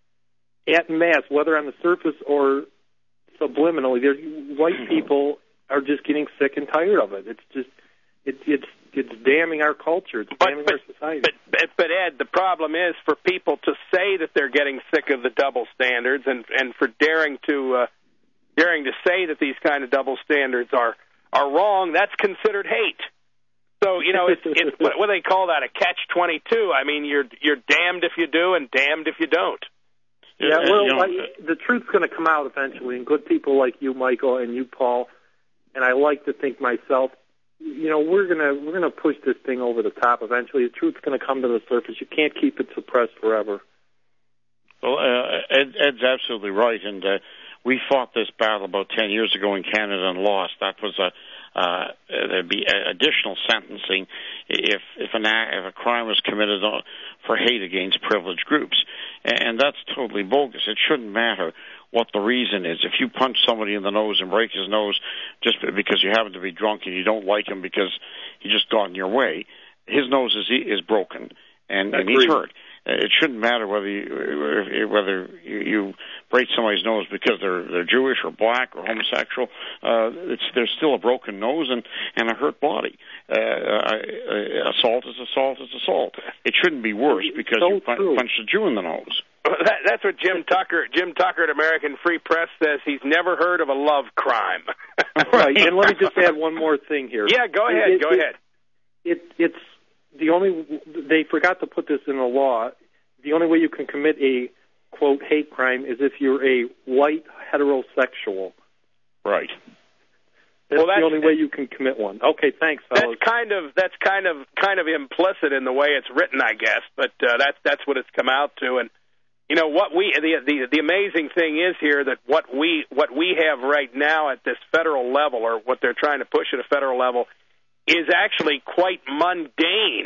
at mass, whether on the surface or subliminally, there's, white people are just getting sick and tired of it. It's just, it, it's it's damning our culture. It's but, damning but, our society. But, but, but, Ed, the problem is for people to say that they're getting sick of the double standards and, and for daring to uh, daring to say that these kind of double standards are, are wrong, that's considered hate. So, you know, it's, it's what, what do they call that, a catch twenty-two. I mean, you're you're damned if you do and damned if you don't. Yeah, well, you know, like, the truth's going to come out eventually, and good people like you, Michael, and you, Paul, and I like to think myself, you know, we're gonna we're gonna push this thing over the top eventually. The truth's going to come to the surface. You can't keep it suppressed forever. Well, uh, Ed, Ed's absolutely right, and uh, we fought this battle about ten years ago in Canada and lost. That was a uh, there'd be additional sentencing if if an if a crime was committed on, for hate against privileged groups, and that's totally bogus. It shouldn't matter what the reason is. If you punch somebody in the nose and break his nose just because you happen to be drunk and you don't like him because he just got in your way, his nose is is broken and, and he's hurt. It shouldn't matter whether you, whether you break somebody's nose because they're they're Jewish or black or homosexual. Uh, it's there's still a broken nose and, and a hurt body. Uh, uh, assault is assault is assault. It shouldn't be worse because so you pun- punched a Jew in the nose. That, that's what Jim Tucker Jim Tucker at American Free Press says. He's never heard of a love crime. Right. And let me just add one more thing here. Yeah, go ahead. It, go it, ahead. It, it's the only they forgot to put this in the law. The only way you can commit a quote hate crime is if you're a white heterosexual. Right. That's, well, that's the only way you can commit one. Okay, thanks, fellas. That's kind of that's kind of kind of implicit in the way it's written, I guess. But uh, that's that's what it's come out to. And you know what we the, the the amazing thing is here that what we what we have right now at this federal level, or what they're trying to push at a federal level, is actually quite mundane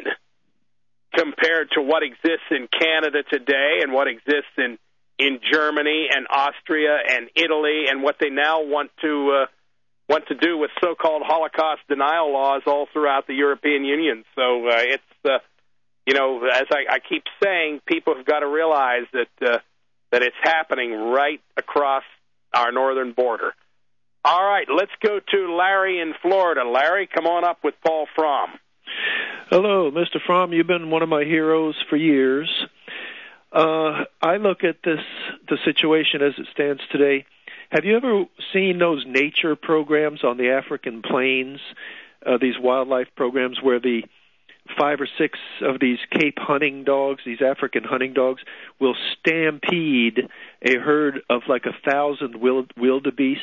compared to what exists in Canada today and what exists in, in Germany and Austria and Italy and what they now want to uh, want to do with so-called Holocaust denial laws all throughout the European Union. So uh, it's, uh, you know, as I, I keep saying, people have got to realize that uh, that it's happening right across our northern border. All right, let's go to Larry in Florida. Larry, come on up with Paul Fromm. Hello, Mister Fromm. You've been one of my heroes for years. Uh, I look at this the situation as it stands today. Have you ever seen those nature programs on the African plains, uh, these wildlife programs where the five or six of these Cape hunting dogs, these African hunting dogs, will stampede a herd of like a thousand wild, wildebeest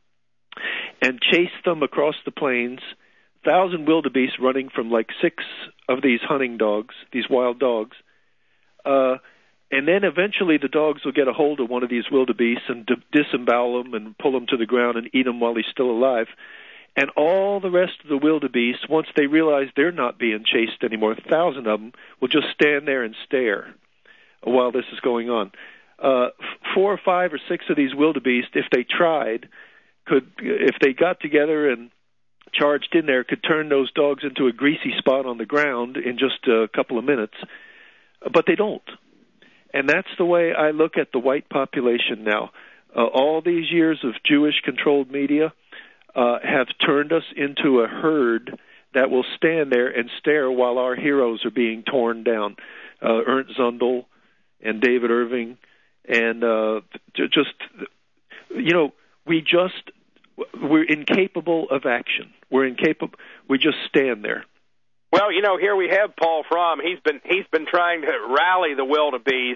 and chase them across the plains? Thousand wildebeest running from like six of these hunting dogs, these wild dogs, uh, and then eventually the dogs will get a hold of one of these wildebeest and d- disembowel them and pull them to the ground and eat him while he's still alive. And all the rest of the wildebeest, once they realize they're not being chased anymore, a thousand of them will just stand there and stare while this is going on. Uh, four or five or six of these wildebeest, if they tried, could, if they got together and charged in there could turn those dogs into a greasy spot on the ground in just a couple of minutes, but they don't. And that's the way I look at the white population now. Uh, all these years of Jewish-controlled media uh, have turned us into a herd that will stand there and stare while our heroes are being torn down. Uh, Ernst Zundel and David Irving, and uh, just, you know, we just, we're incapable of action. We're incapable, we just stand there. Well, you know, here we have Paul Fromm. He's been he's been trying to rally the wildebeest,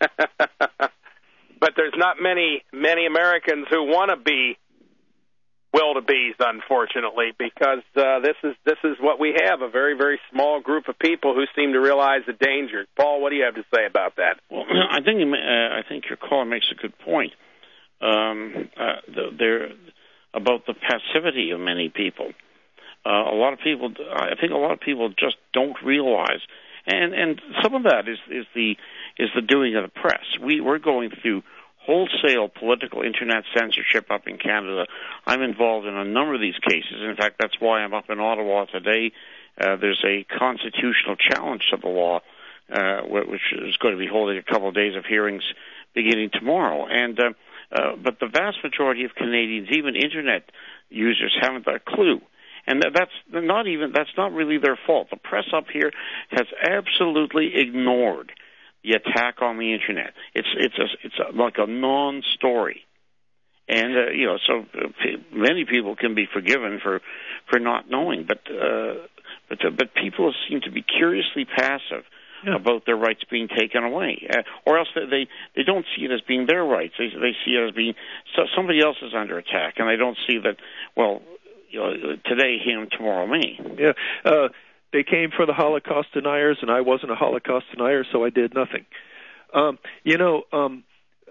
but there's not many many Americans who want to be wildebeest, unfortunately, because uh, this is this is what we have, a very, very small group of people who seem to realize the danger. Paul, what do you have to say about that? Well, I think uh, I think your caller makes a good point. Um, uh, there about the passivity of many people. Uh, a lot of people, I think, a lot of people just don't realize, and and some of that is is the is the doing of the press. We we're going through wholesale political internet censorship up in Canada. I'm involved in a number of these cases. In fact, that's why I'm up in Ottawa today. Uh, there's a constitutional challenge to the law, uh, which is going to be holding a couple of days of hearings beginning tomorrow. And uh, uh, but the vast majority of Canadians, even internet users, haven't a clue. And that's not even that's not really their fault. The press up here has absolutely ignored the attack on the internet. It's it's a, it's a, like a non-story, and uh, you know, so uh, many people can be forgiven for, for not knowing. But uh, but uh, but people seem to be curiously passive yeah. about their rights being taken away, uh, or else they they don't see it as being their rights. They they see it as being so somebody else is under attack, and they don't see that. Well, you know, today him, tomorrow me. Yeah. Uh, They came for the Holocaust deniers, and I wasn't a Holocaust denier, so I did nothing. Um, you know, um,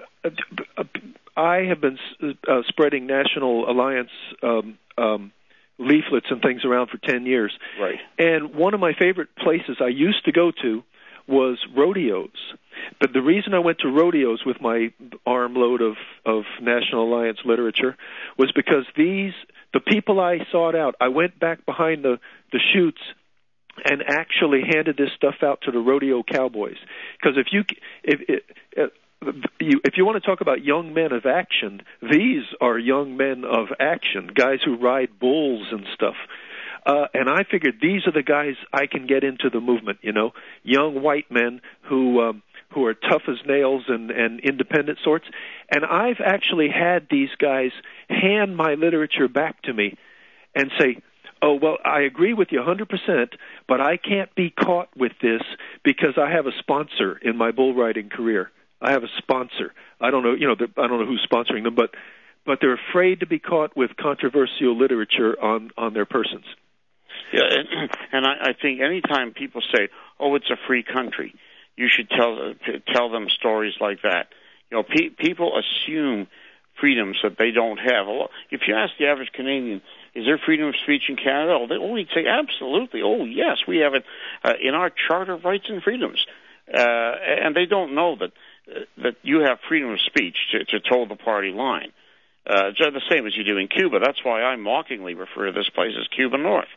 I have been uh, spreading National Alliance um, um, leaflets and things around for ten years. Right. And one of my favorite places I used to go to was rodeos. But the reason I went to rodeos with my armload of, of National Alliance literature was because these, the people I sought out, I went back behind the, the chutes and actually handed this stuff out to the rodeo cowboys. Because if you if if you if you want to talk about young men of action, these are young men of action, guys who ride bulls and stuff. Uh, and I figured these are the guys I can get into the movement. You know, young white men who um, who are tough as nails and, and independent sorts. And I've actually had these guys hand my literature back to me and say, oh, well, I agree with you one hundred percent, but I can't be caught with this because I have a sponsor in my bull riding career. I have a sponsor. I don't know, you know, I don't know who's sponsoring them, but but they're afraid to be caught with controversial literature on, on their persons. Yeah, and, and I, I think anytime people say, "Oh, it's a free country," you should tell tell them stories like that. You know, pe- people assume freedoms that they don't have. If you ask the average Canadian, is there freedom of speech in Canada? Oh, they only say absolutely. Oh, yes, we have it uh, in our Charter of Rights and Freedoms, uh, and they don't know that uh, that you have freedom of speech to, to toe the party line. Uh, the same as you do in Cuba. That's why I mockingly refer to this place as Cuba North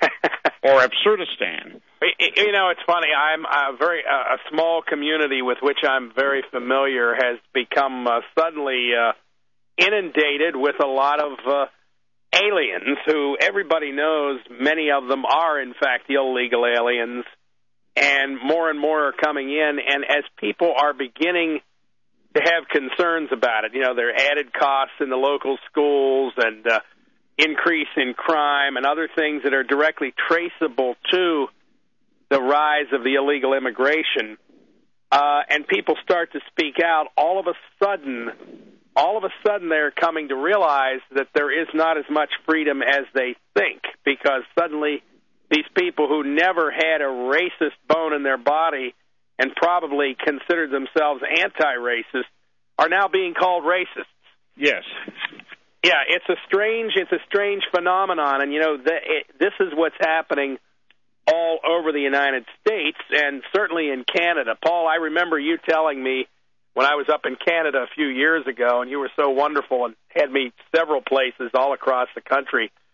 or Absurdistan. You know, it's funny. I'm a very uh, a small community with which I'm very familiar has become uh, suddenly uh, inundated with a lot of uh, aliens who everybody knows many of them are, in fact, illegal aliens, and more and more are coming in. And as people are beginning to have concerns about it, you know, there are added costs in the local schools and uh, increase in crime and other things that are directly traceable to the rise of the illegal immigration, uh, and people start to speak out, all of a sudden, all of a sudden they're coming to realize that there is not as much freedom as they think, because suddenly these people who never had a racist bone in their body and probably considered themselves anti-racist are now being called racists. Yes. Yeah, it's a strange, it's a strange phenomenon, and you know, the, it, this is what's happening all over the United States and certainly in Canada. Paul, I remember you telling me when I was up in Canada a few years ago, and you were so wonderful and had me several places all across the country.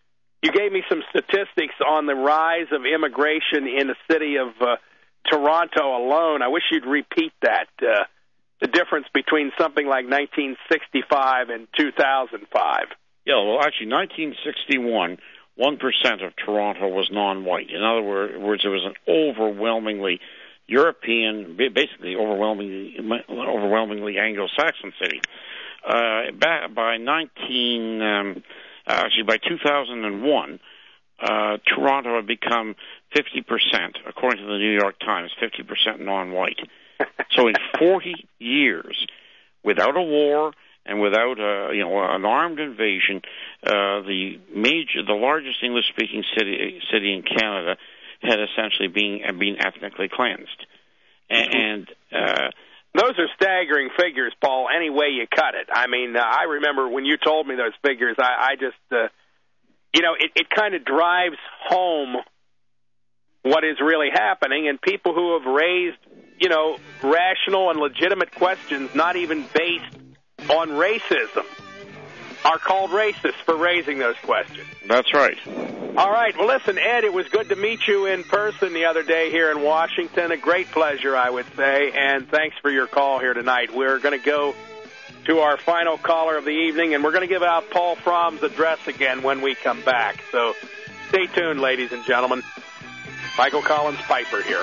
you gave me some statistics on the rise of immigration in the city of uh, Toronto alone. I wish you'd repeat that, uh, the difference between something like nineteen sixty-five and two thousand five. Yeah, well, actually, nineteen sixty-one, one percent of Toronto was non-white. In other words, it was an overwhelmingly European, basically overwhelmingly, overwhelmingly Anglo-Saxon city. Uh, back by nineteen, um, actually by two thousand one, uh, Toronto had become fifty percent, according to the New York Times, fifty percent non-white. So in forty years, without a war and without a, you know, an armed invasion, uh, the major, the largest English-speaking city city in Canada had essentially been been ethnically cleansed, and. Uh, Those are staggering figures, Paul, any way you cut it. I mean, uh, I remember when you told me those figures, I, I just, uh, you know, it, it kind of drives home what is really happening, and people who have raised, you know, rational and legitimate questions, not even based on racism, are called racist for raising those questions. That's right. All right. Well, listen, Ed, it was good to meet you in person the other day here in Washington. A great pleasure, I would say, and thanks for your call here tonight. We're going to go to our final caller of the evening, and we're going to give out Paul Fromm's address again when we come back. So stay tuned, ladies and gentlemen. Michael Collins Piper here.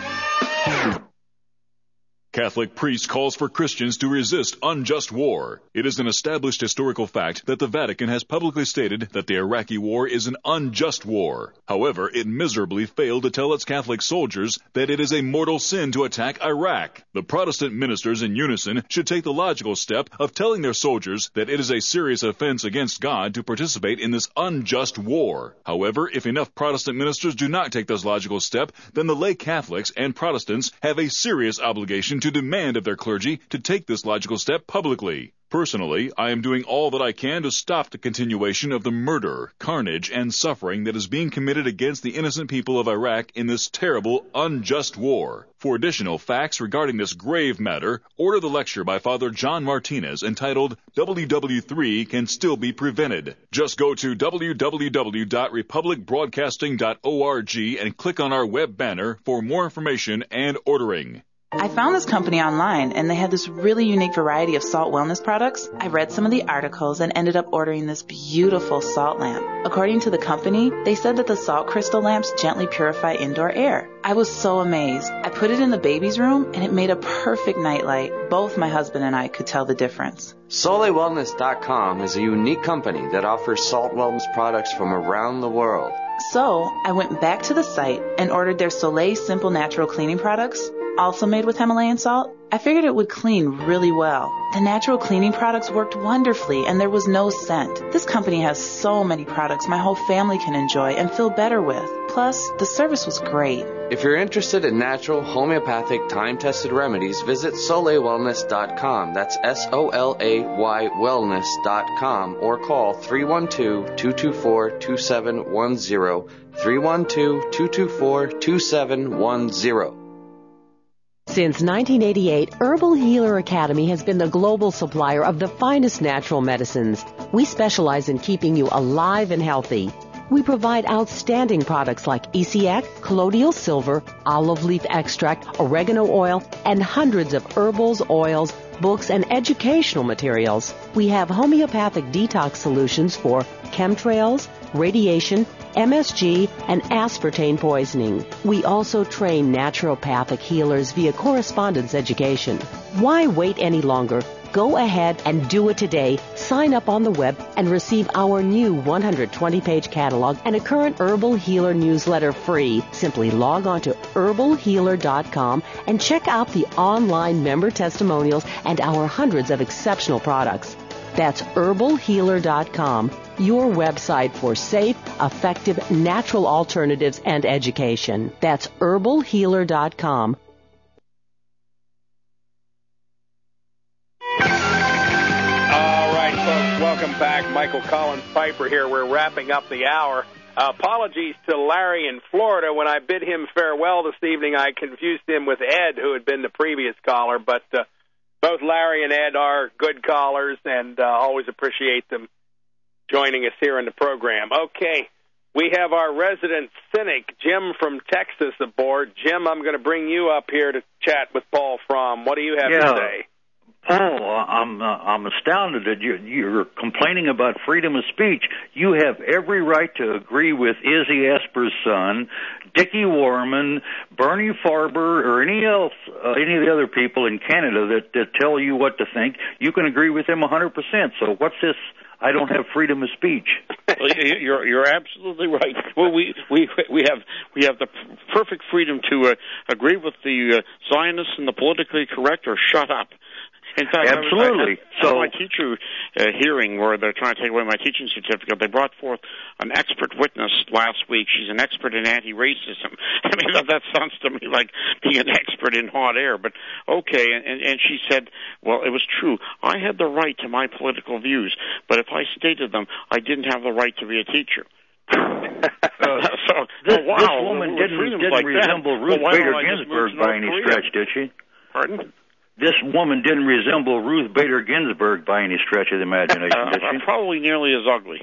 Catholic priest calls for Christians to resist unjust war. It is an established historical fact that the Vatican has publicly stated that the Iraqi war is an unjust war. However, it miserably failed to tell its Catholic soldiers that it is a mortal sin to attack Iraq. The Protestant ministers in unison should take the logical step of telling their soldiers that it is a serious offense against God to participate in this unjust war. However, if enough Protestant ministers do not take this logical step, then the lay Catholics and Protestants have a serious obligation to demand of their clergy to take this logical step publicly. Personally, I am doing all that I can to stop the continuation of the murder, carnage, and suffering that is being committed against the innocent people of Iraq in this terrible, unjust war. For additional facts regarding this grave matter, order the lecture by Father John Martinez entitled W W three Can Still Be Prevented. Just go to w w w dot republic broadcasting dot org and click on our web banner for more information and ordering. I found this company online, and they had this really unique variety of salt wellness products. I read some of the articles and ended up ordering this beautiful salt lamp. According to the company, they said that the salt crystal lamps gently purify indoor air. I was so amazed. I put it in the baby's room, and it made a perfect nightlight. Both my husband and I could tell the difference. Soleil Wellness dot com is a unique company that offers salt wellness products from around the world. So, I went back to the site and ordered their Soleil Simple Natural Cleaning products, also made with Himalayan salt. I figured it would clean really well. The natural cleaning products worked wonderfully, and there was no scent. This company has so many products my whole family can enjoy and feel better with. Plus, the service was great. If you're interested in natural, homeopathic, time-tested remedies, visit Soleil Wellness dot com. That's S O L A Y wellness dot com, or call three one two, two two four, two seven one zero, three one two, two two four, two seven one zero. Since nineteen eighty-eight, Herbal Healer Academy has been the global supplier of the finest natural medicines. We specialize in keeping you alive and healthy. We provide outstanding products like E C X, colloidal silver, olive leaf extract, oregano oil, and hundreds of herbals, oils, books, and educational materials. We have homeopathic detox solutions for chemtrails, radiation, M S G, and aspartame poisoning. We also train naturopathic healers via correspondence education. Why wait any longer? Go ahead and do it today. Sign up on the web and receive our new one hundred twenty page catalog and a current Herbal Healer newsletter free. Simply log on to herbal healer dot com and check out the online member testimonials and our hundreds of exceptional products. That's herbal healer dot com, your website for safe, effective, natural alternatives and education. That's herbal healer dot com. Welcome back. Michael Collins Piper here. We're wrapping up the hour. Uh, apologies to Larry in Florida. When I bid him farewell this evening, I confused him with Ed, who had been the previous caller. But uh, both Larry and Ed are good callers, and uh, always appreciate them joining us here in the program. Okay, We have our resident cynic, Jim from Texas, aboard. Jim, I'm going to bring you up here to chat with Paul Fromm. What do you have yeah. to say? Paul, I'm uh, I'm astounded that you're, you're complaining about freedom of speech. You have every right to agree with Izzy Esper's son, Dickie Warman, Bernie Farber, or any else, uh, any of the other people in Canada that, that tell you what to think. You can agree with them one hundred percent. So what's this? I don't have freedom of speech. Well, you're you're absolutely right. Well, we we we have we have the perfect freedom to uh, agree with the uh, Zionists and the politically correct, or shut up. In fact, absolutely. I, I, I, so my teacher uh, hearing where they're trying to take away my teaching certificate, they brought forth an expert witness last week. She's an expert in anti-racism. I mean, that, that sounds to me like being an expert in hot air. But okay, and, and she said, well, it was true. I had the right to my political views, but if I stated them, I didn't have the right to be a teacher. uh, so, this, well, wow, this woman didn't, didn't like resemble that. Ruth well, Bader Ginsburg by any Korea? stretch, did she? Pardon? This woman didn't resemble Ruth Bader Ginsburg by any stretch of the imagination, uh, did she? Probably nearly as ugly.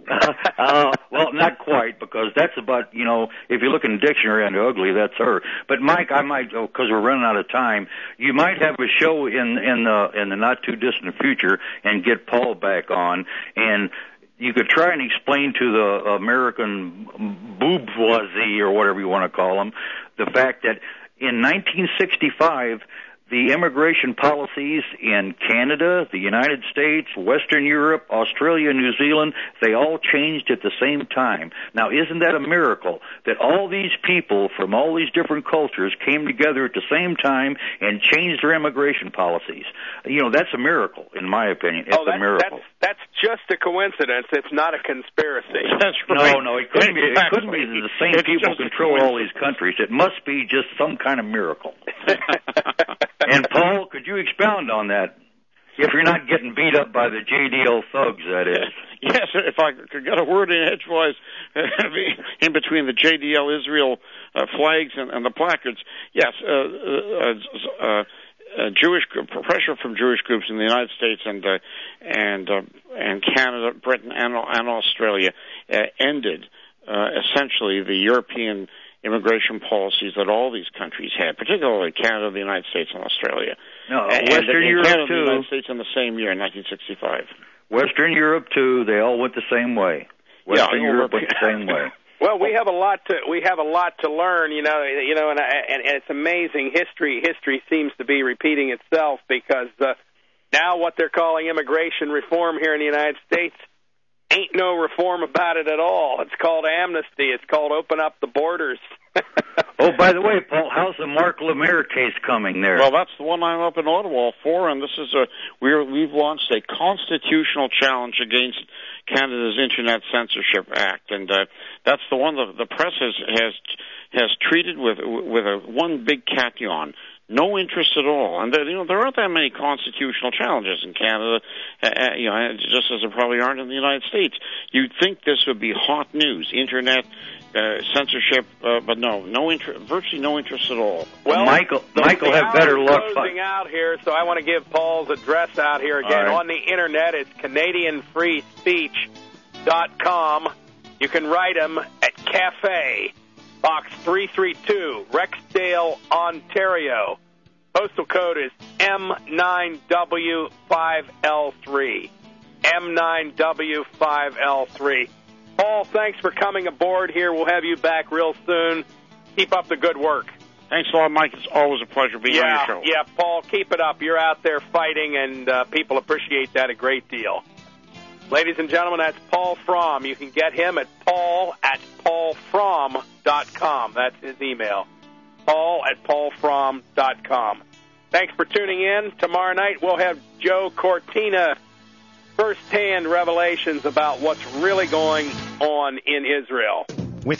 uh, well, not quite, because that's about, you know, if you look in the dictionary under ugly, that's her. But Mike, I might, because oh, we're running out of time, you might have a show in in the in the not too distant future and get Paul back on, and you could try and explain to the American bourgeoisie, or whatever you want to call them, the fact that in nineteen sixty-five, the immigration policies in Canada, the United States, Western Europe, Australia, New Zealand, they all changed at the same time. Now, isn't that a miracle that all these people from all these different cultures came together at the same time and changed their immigration policies? You know, that's a miracle, in my opinion. It's oh, that's, a miracle. That's, that's just a coincidence. It's not a conspiracy. That's right. No, no, it couldn't be. It couldn't be that the same it's people control all these countries. It must be just some kind of miracle. And Paul, could you expound on that? If you're not getting beat up by the J D L thugs, that is. Yes, if I could get a word in edgewise in between the J D L Israel uh, flags and, and the placards. Yes, uh, uh, uh, uh, Jewish pressure from Jewish groups in the United States and uh, and uh, and Canada, Britain, and, and Australia uh, ended uh, essentially the European immigration policies that all these countries had, particularly Canada, the United States, and Australia. No, and, Western and Europe Canada, too. the United States in the same year, in nineteen sixty-five. Western Europe too. They all went the same way. Western yeah, Europe went the same way. Well, we have a lot to we have a lot to learn, you know, you know, and, and, and it's amazing. History history seems to be repeating itself because uh, now what they're calling immigration reform here in the United States ain't no reform about it at all. It's called amnesty. It's called open up the borders. Oh, by the way, Paul, how's the Mark Lemaire case coming there? Well, that's the one I'm up in Ottawa for, and this is a we're we've launched a constitutional challenge against Canada's Internet Censorship Act, and uh, that's the one the, the press has has has treated with with a one big cat yawn. No interest at all, and there, you know there aren't that many constitutional challenges in Canada. Uh, you know, just as there probably aren't in the United States. You'd think this would be hot news, internet uh, censorship, uh, but no, no interest, virtually no interest at all. Well, Michael, the, Michael, the have better luck. Closing out here, so I want to give Paul's address out here again right. on the internet. It's Canadian Free Speech dot com. You can write him at Cafe. Box three three two, Rexdale, Ontario. Postal code is M nine W five L three. M nine W five L three. Paul, thanks for coming aboard here. We'll have you back real soon. Keep up the good work. Thanks a lot, Mike. It's always a pleasure being yeah, on your show. Yeah, Paul, keep it up. You're out there fighting, and uh, people appreciate that a great deal. Ladies and gentlemen, that's Paul Fromm. You can get him at paul at paul fromm dot com. That's his email. Paul at paul fromm dot com. Thanks for tuning in. Tomorrow night we'll have Joe Cortina, first-hand revelations about what's really going on in Israel.